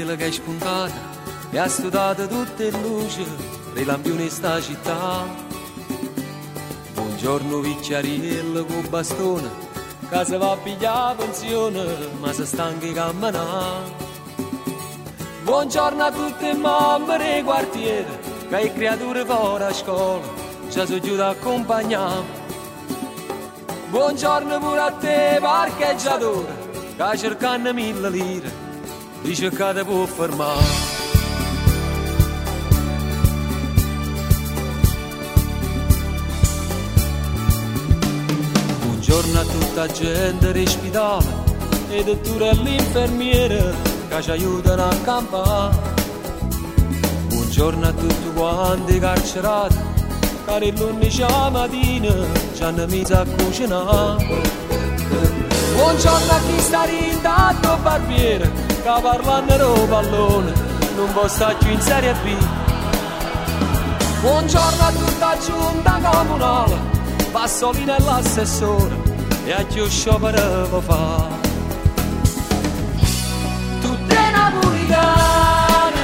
stella che è spuntata e ha studiato tutte le luci, rilampioni in sta città. Buongiorno Vicciariello con bastone, che se va a pigliare pensione, ma se stanca di camminare. Buongiorno a tutte le mamme dei quartieri, che le creature fuori a scuola ci sono giù da accompagnare. Buongiorno pure a te parcheggiatore, che cercando 1000 lire, dice che te può fermare. Buongiorno a tutta la gente dell'ospedale e dottore e l'infermiere che ci aiutano a campare. Buongiorno a tutti quanti carcerati che l'11 mattina ci hanno messo a cucinare. Buongiorno a chi sta rintanto barbiere che parlando del pallone non può stare più in Serie B. Buongiorno a tutta la giunta comunale, Passolino e l'assessore e a chi sciopero può fare. Tutte napoletane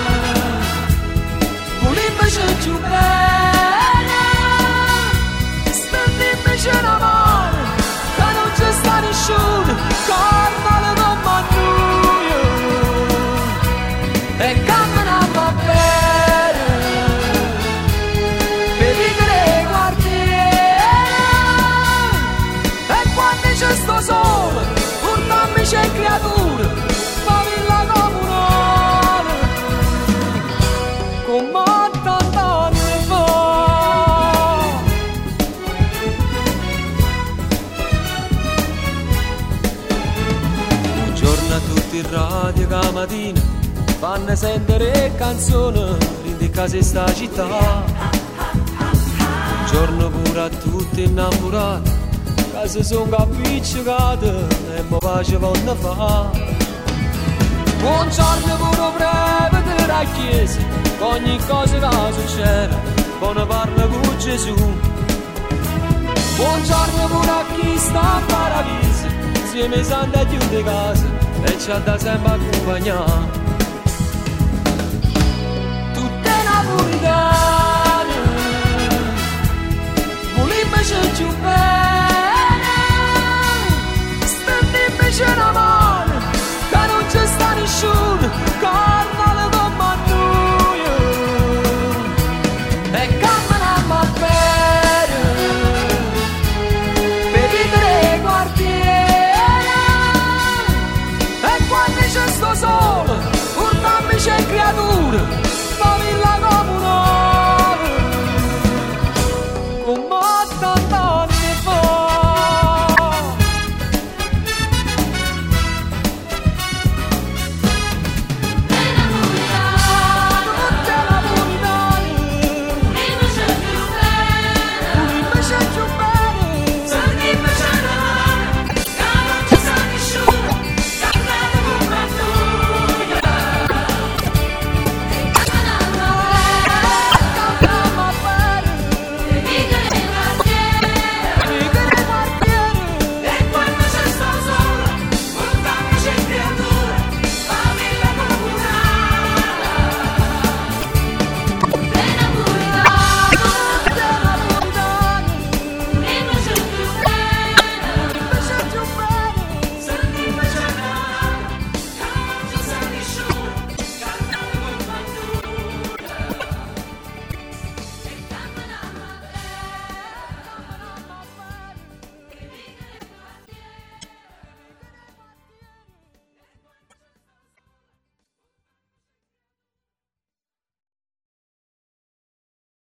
volimmoci più bene, stendimmoci una mano che non ci sta nessuno, Carmelo non mannuio e camminiamo a bene per vivere i quartieri. E quando c'è sto sole portammi c'è creature, famiglia comunale come 80 anni fa. Buongiorno a tutti in radio che la mattina fanno sentire canzoni in casa sta città. Buongiorno pure a tutti innamorati che si sono appiccicati e mi pace vanno fa. Buongiorno pure breve della chiesa, ogni cosa che succede quando parla con Gesù. Buongiorno pure a chi sta a paradiso, insieme ai santi a chiudere casa e ci ha da sempre accompagnare. Tutte napoletane volimmoci più bene, stendimmoci una